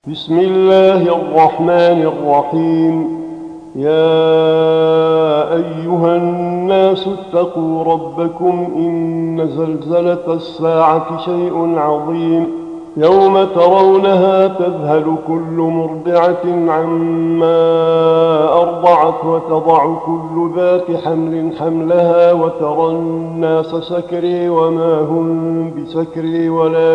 بسم الله الرحمن الرحيم. يا أيها الناس اتقوا ربكم إن زلزلة الساعة شيء عظيم. يوم ترونها تذهل كل مرضعة عما أرضعت وتضع كل ذات حمل حملها وترى الناس سكري وما هم بسكري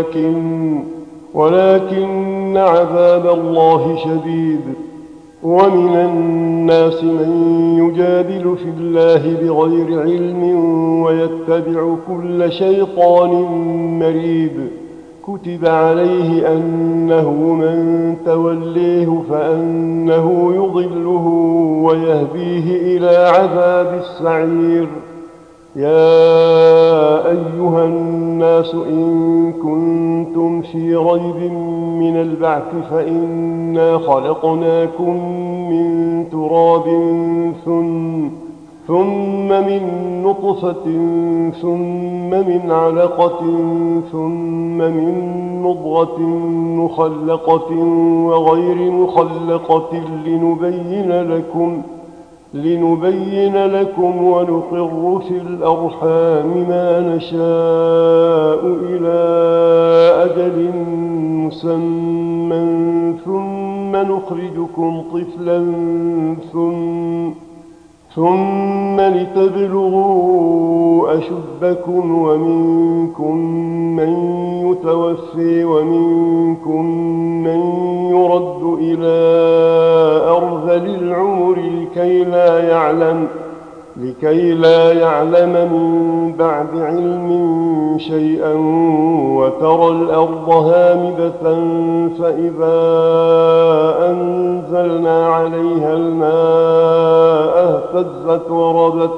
ولكن عذاب الله شديد. ومن الناس من يجادل في الله بغير علم ويتبع كل شيطان مريد. كتب عليه أنه من توليه فأنه يضله ويهديه إلى عذاب السعير. يا أيها الناس إن كنتم في ريب من البعث فإنا خلقناكم من تراب ثم من نطفة ثم من علقة ثم من مضغة مخلقة وغير مخلقة لنبين لكم ونقر في الأرحام ما نشاء إلى أجل مسمى ثم نخرجكم طفلا ثم لتبلغوا أشدكم ومنكم من يتوفي ومنكم من يرد إلى أرذل العمر لكي لا يعلم من بعد علم شيئا. وترى الأرض هامدة فإذا أنزلنا عليها الماء اهتزت وربت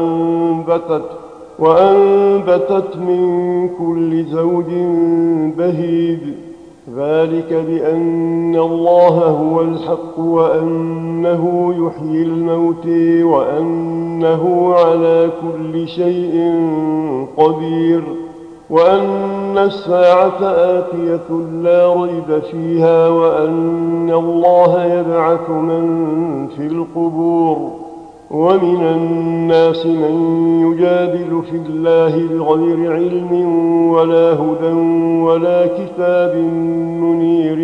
وأنبتت من كل زوج بهيج. ذلك بأن الله هو الحق وأنه يحيي الموت وأنه على كل شيء قدير وأن الساعة آتية لا ريب فيها وأن الله يبعث من في القبور. ومن الناس من يجادل في الله بغير علم ولا هدى ولا كتاب منير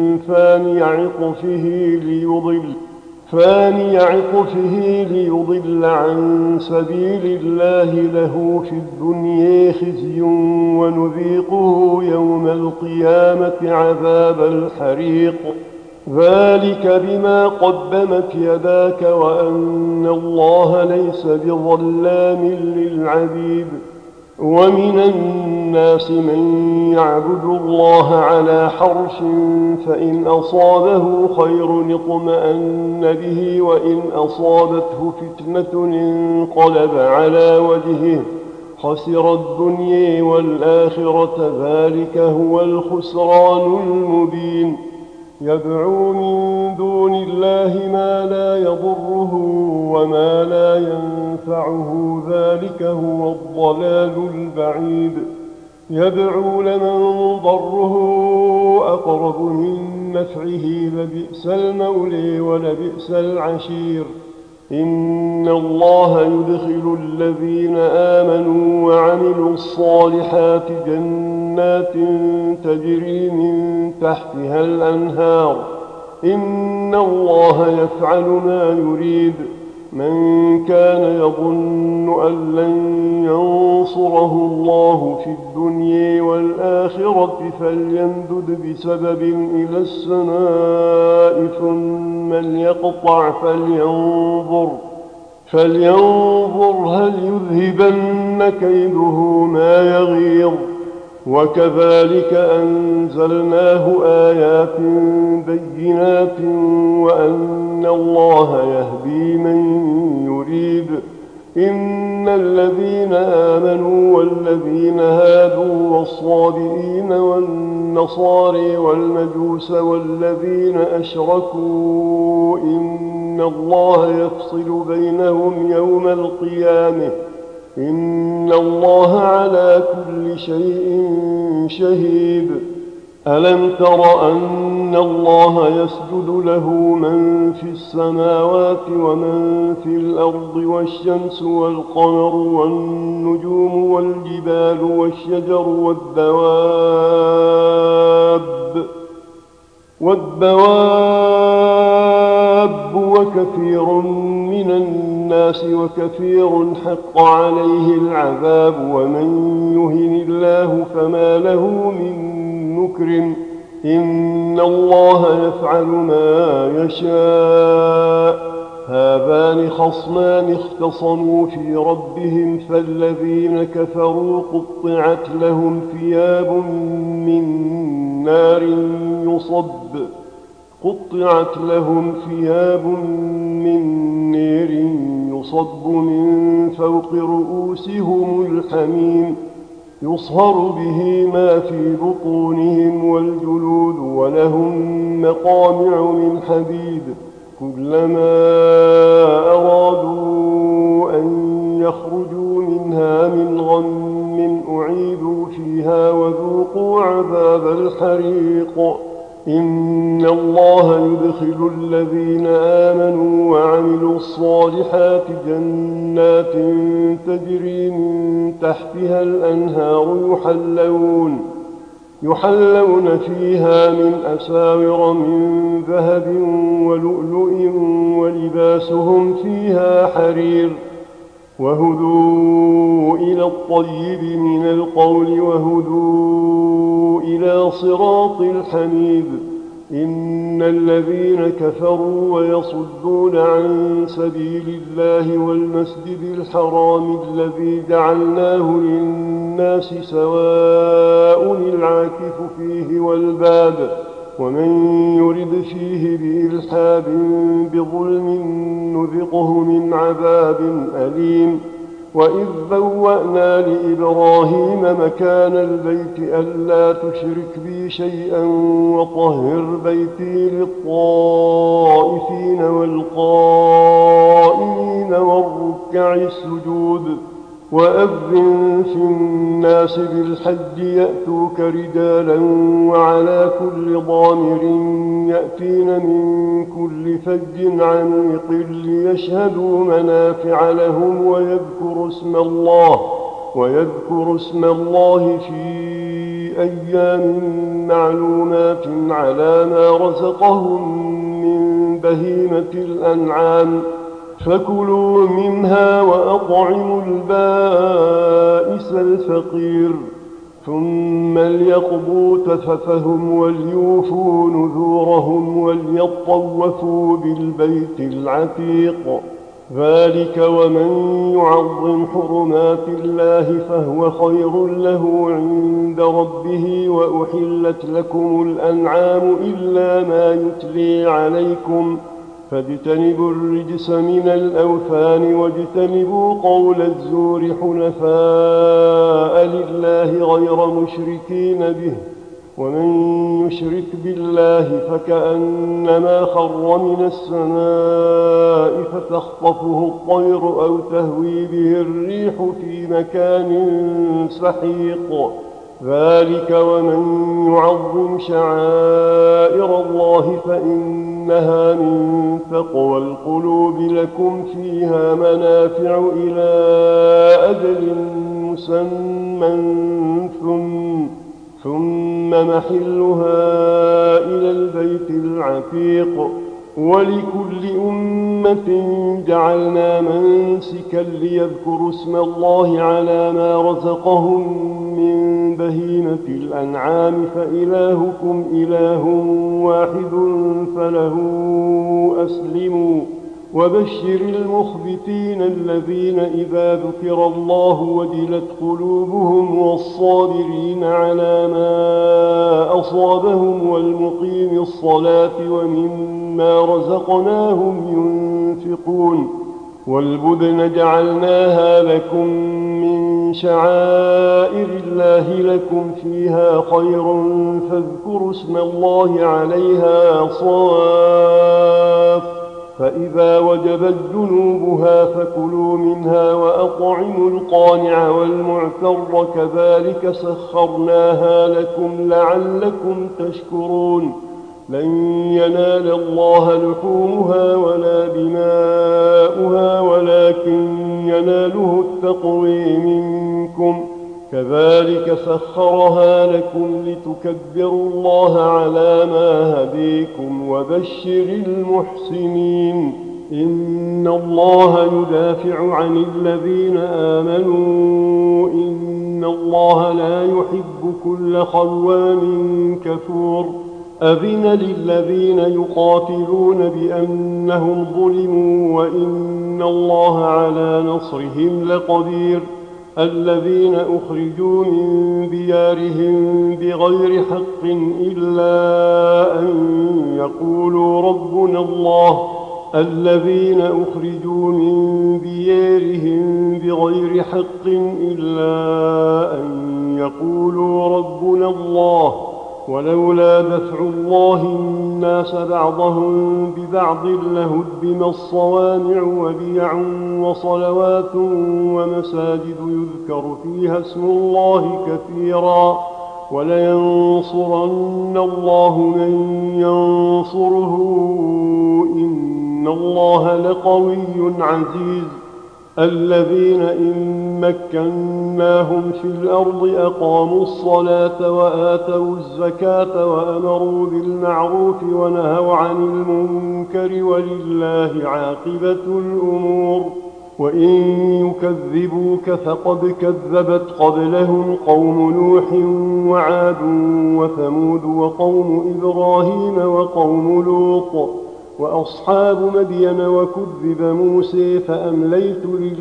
ثاني عطفه ليضل عن سبيل الله له في الدنيا خزي ونذيقه يوم القيامة عذاب الحريق. ذلك بما قدمت يداك وأن الله ليس بظلام للعبيد. ومن الناس من يعبد الله على حرف فإن أصابه خير اطمأن به وإن أصابته فتنة انقلب على وجهه خسر الدنيا والآخرة. ذلك هو الخسران المبين. يدعو من دون الله ما لا يضره وما لا ينفعه ذلك هو الضلال البعيد. يدعو لمن ضره أقرب من نفعه لبئس المولى ولبئس العشير. إن الله يدخل الذين آمنوا وعملوا الصالحات جنات تجري من تحتها الأنهار. إن الله يفعل ما يريد. من كان يظن أن لن ينصره الله في الدنيا والآخرة فليمدد بسبب إلى السماء ثم ليقطع فلينظر هل يذهبن كيده ما يغيظ. وكذلك أنزلناه آيات بينات وأن الله يهدي من يريد. إن الذين آمنوا والذين هادوا والصابئين والنصارى والمجوس والذين أشركوا إن الله يفصل بينهم يوم القيامة إن الله على كل شيء شهيد. ألم تر أن الله يسجد له من في السماوات ومن في الأرض والشمس والقمر والنجوم والجبال والشجر والدواب وكثير من الناس وكثير حق عليه العذاب ومن يهن الله فما له من مكرم إن الله يفعل ما يشاء هذان خصمان اختصموا في ربهم فالذين كفروا قطعت لهم ثياب من نار يصب من فوق رؤوسهم الحميم يصهر به ما في بطونهم والجلود ولهم مقامع من حديد كلما أرادوا أن يخرجوا منها من غم أعيدوا فيها وذوقوا عذاب الحريق إن الله يدخل الذين آمنوا وعملوا الصالحات جنات تجري من تحتها الأنهار يحلون فيها من أساور من ذهب ولؤلؤ ولباسهم فيها حرير وهدوا إلى الطيب من القول وهدوا إلى صراط الحميد إن الذين كفروا ويصدون عن سبيل الله والمسجد الحرام الذي جعلناه للناس سواء العاكف فيه والباد ومن يرد فيه بإلحاد بظلم نذقه من عذاب أليم وإذ بوأنا لإبراهيم مكان البيت ألا تشرك بي شيئا وطهر بيتي للطائفين والقائمين والركع السجود وأذن في الناس بالحج يأتوك رجالا وعلى كل ضامر يأتين من كل فج عميق ليشهدوا منافع لهم ويذكروا اسم الله في أيام معلومات على ما رزقهم من بهيمة الأنعام فكلوا منها وأطعموا البائس الفقير ثم ليقضوا تفثهم وليوفوا نذورهم وليطوفوا بالبيت العتيق ذلك ومن يعظم حرمات الله فهو خير له عند ربه وأحلت لكم الأنعام إلا ما يتلي عليكم فاجتنبوا الرجس من الأوثان واجتنبوا قول الزور حنفاء لله غير مشركين به ومن يشرك بالله فكأنما خر من السماء فتخطفه الطير أو تهوي به الريح في مكان سحيق ذلك ومن يعظم شعائر الله فإنها من تقوى القلوب لكم فيها منافع إلى أجل مسمى ثم محلها إلى البيت العتيق ولكل أمة جعلنا منسكا ليذكروا اسم الله على ما رزقهم من بهيمة الأنعام فإلهكم إله واحد فله أسلموا وبشر المخبتين الذين إذا ذكر الله وجلت قلوبهم والصابرين على ما أصابهم والمقيم الصلاة ومما رزقناهم ينفقون والبدن جعلناها لكم من شعائر الله لكم فيها خير فاذكروا اسم الله عليها صواف فإذا وجبت جنوبها فكلوا منها وأطعموا القانع والمعتر كذلك سخرناها لكم لعلكم تشكرون لن ينال الله لحومها ولا دماؤها ولكن يناله التقوى منكم كذلك سخرها لكم لتكبروا الله على ما هديكم وبشر المحسنين إن الله يدافع عن الذين آمنوا إن الله لا يحب كل خوان كفور أذن للذين يقاتلون بأنهم ظلموا وإن الله على نصرهم لقدير الذين أخرجوا من ديارهم بغير حق إلا أن يقولوا ربنا الله الذين أخرجوا من ديارهم بغير حق إلا أن يقولوا ربنا الله ولولا دفع الله الناس بعضهم ببعض لهدم الصوامع وبيع وصلوات ومساجد يذكر فيها اسم الله كثيرا ولينصرن الله من ينصره إن الله لقوي عزيز الذين إن مكناهم في الأرض أقاموا الصلاة وآتوا الزكاة وأمروا بالمعروف ونهوا عن المنكر ولله عاقبة الأمور وإن يكذبوك فقد كذبت قبلهم قوم نوح وعاد وثمود وقوم إبراهيم وقوم لوط وأصحاب مدين وكذب موسى فأمليت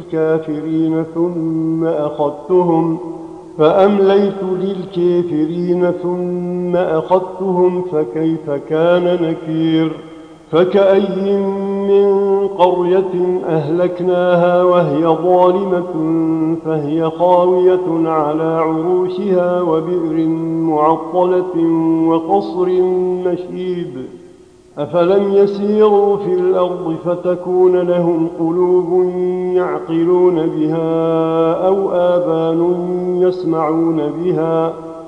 للكافرين ثم أخذتهم فكيف كان نكير فكأي من قرية أهلكناها وهي ظالمة فهي خاوية على عروشها وبئر معطلة وقصر مشيد أفلم يسيروا في الأرض فتكون لهم قلوب يعقلون بها أو آذان يسمعون بها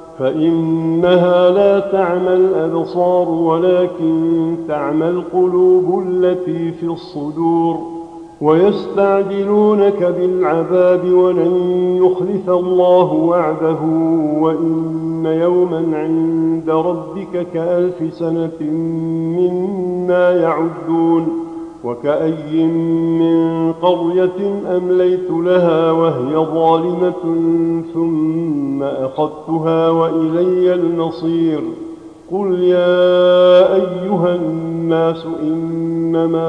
فإنها لا تعمى الأبصار ولكن تعمى القلوب التي في الصدور ويستعجلونك بالعذاب ولن يخلف الله وعده وإن يوما عند ربك كألف سنة مما يعدون وكأي من قرية أمليت لها وهي ظالمة ثم أخذتها وإلي المصير قل يا أيها الناس إنما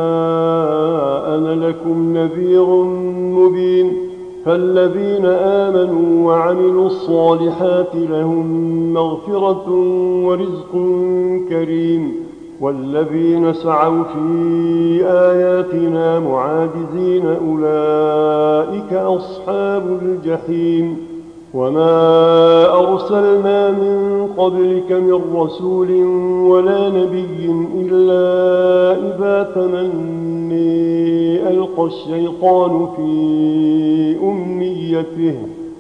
أنا لكم نذير مبين فالذين آمنوا وعملوا الصالحات لهم مغفرة ورزق كريم والذين سعوا في آياتنا معاجزين أولئك أصحاب الجحيم وما أرسلنا من قبلك من رسول ولا نبي إلا إذا تمني ألقى الشيطان في أمنيته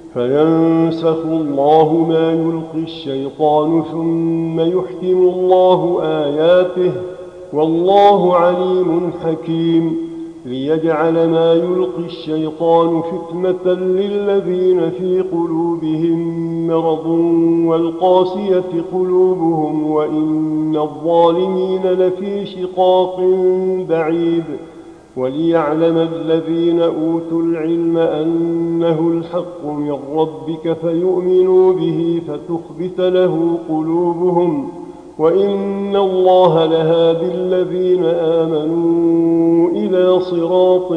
فينسخ الله ما يلقي الشيطان ثم يحكم الله آياته والله عليم حكيم ليجعل ما يلقي الشيطان فتنة للذين في قلوبهم مرض والقاسية قلوبهم وإن الظالمين لفي شقاق بعيد وليعلم الذين أوتوا العلم أنه الحق من ربك فيؤمنوا به فتخبت له قلوبهم وإن الله لهادي الذين آمنوا إلى صراط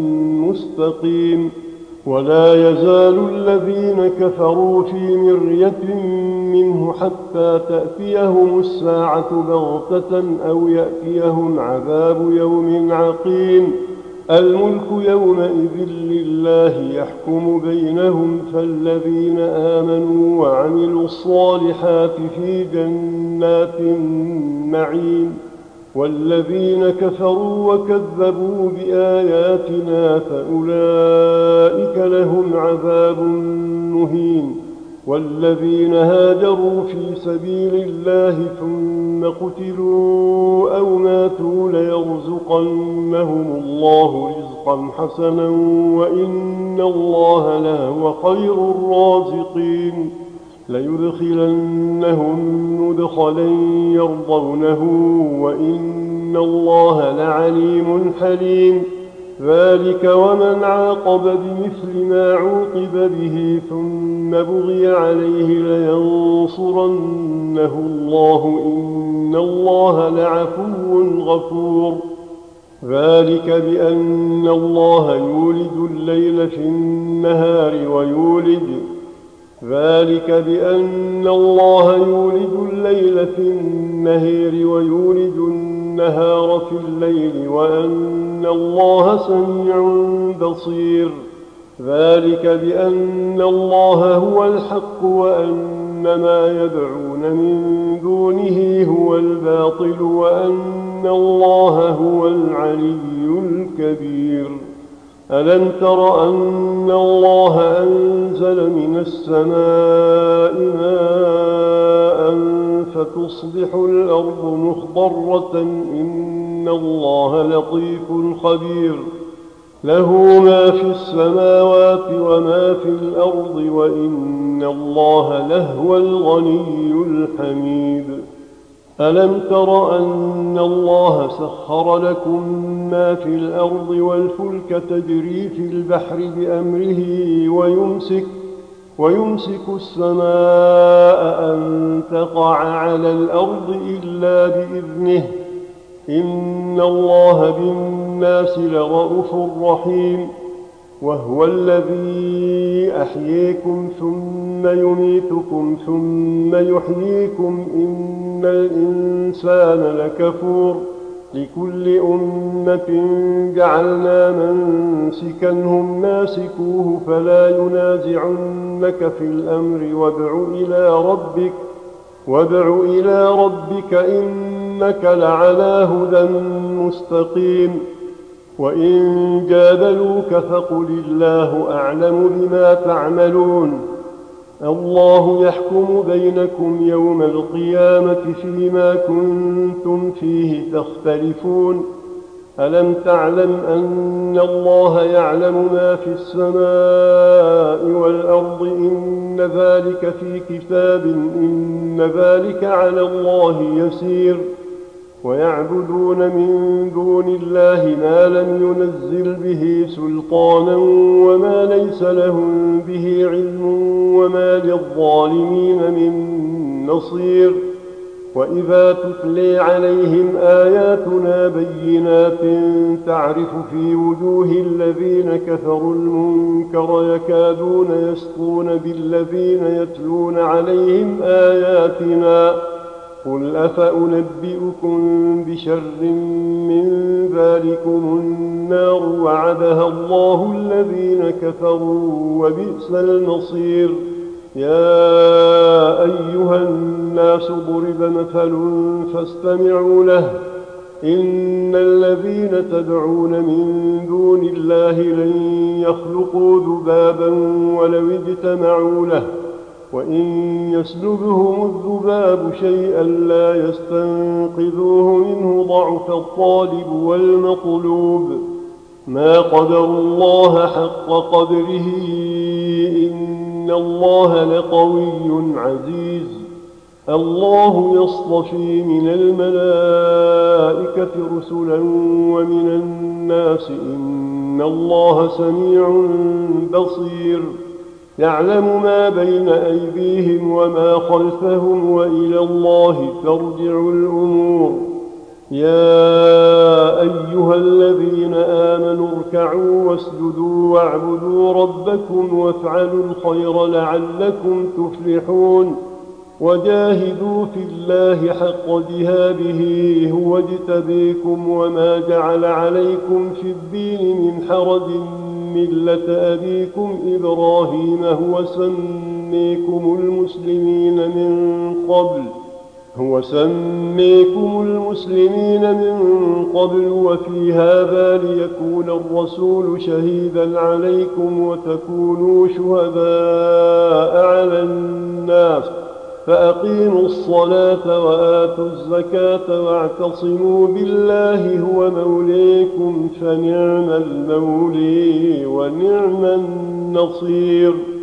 مستقيم ولا يزال الذين كفروا في مرية منه حتى تأتيهم الساعة بغتة أو يأتيهم عذاب يوم عقيم الملك يومئذ لله يحكم بينهم فالذين آمنوا وعملوا الصالحات في جنات النعيم والذين كفروا وكذبوا بآياتنا فأولئك لهم عذاب مهين. والذين هاجروا في سبيل الله ثم قتلوا أو ماتوا ليرزقنهم الله رزقا حسنا وإن الله لهو خير الرازقين. ليدخلنهم مدخلا يرضونه وإن الله لعليم حليم. ذلك ومن عاقب بمثل ما عوقب به ثم بغي عليه لينصرنه الله إن الله لعفو غفور. ذلك بأن الله يولد الليل في النهار ويولد النهار في الليل وأن الله سميع بصير. ذلك بأن الله هو الحق وأن ما يدعون من دونه هو الباطل وأن الله هو العلي الكبير. ألم تر أن الله أنزل من السماء ماء فتصبح الأرض مخضرة إن الله لطيف خبير. له ما في السماوات وما في الأرض وإن الله لهو الغني الحميد. ألم تر أن الله سخر لكم ما في الأرض والفلك تجري في البحر بأمره ويمسك السماء أن تقع على الأرض إلا بإذنه إن الله بالناس لرءوف رحيم. وهو الذي أحييكم ثم يميتكم ثم يحييكم إن الإنسان لكفور. لكل أمة جعلنا منسكا هم ناسكوه فلا ينازعنك في الأمر وادع إلى ربك إنك لعلى هدى مستقيم. وإن جادلوك فقل الله أعلم بما تعملون. الله يحكم بينكم يوم القيامة فيما كنتم فيه تختلفون. ألم تعلم أن الله يعلم ما في السماء والأرض إن ذلك في كتاب إن ذلك على الله يسير. ويعبدون من دون الله ما لم ينزل به سلطانا وما ليس لهم به علم وما للظالمين من نصير. وإذا تتلي عليهم آياتنا بينات تعرف في وجوه الذين كفروا المنكر يكادون يسطون بالذين يتلون عليهم آياتنا. قل أفأنبئكم بشر من ذلكم النار وعدها الله الذين كفروا وبئس المصير. يا أيها الناس ضرب مثل فاستمعوا له إن الذين تدعون من دون الله لن يخلقوا ذبابا ولو اجتمعوا له وإن يسلبهم الذباب شيئا لا يستنقذوه منه ضعف الطالب والمطلوب. ما قدروا الله حق قدره إن الله لقوي عزيز. الله يصطفي من الملائكة رسلا ومن الناس إن الله سميع بصير. يعلم ما بين أيديهم وما خلفهم وإلى الله ترجع الأمور. يا أيها الذين آمنوا اركعوا واسجدوا واعبدوا ربكم وافعلوا الخير لعلكم تفلحون. وجاهدوا في الله حق جهاده هو اجتبيكم وما جعل عليكم في الدين من حرج ملة أبيكم إبراهيم هو سميكم المسلمين من قبل هو سميكم المسلمين من قبل وفي هذا ليكون الرسول شهيدا عليكم وتكونوا شهداء على الناس فأقيموا الصلاة وآتوا الزكاة واعتصموا بالله هو موليكم فنعم المولي ونعم النصير.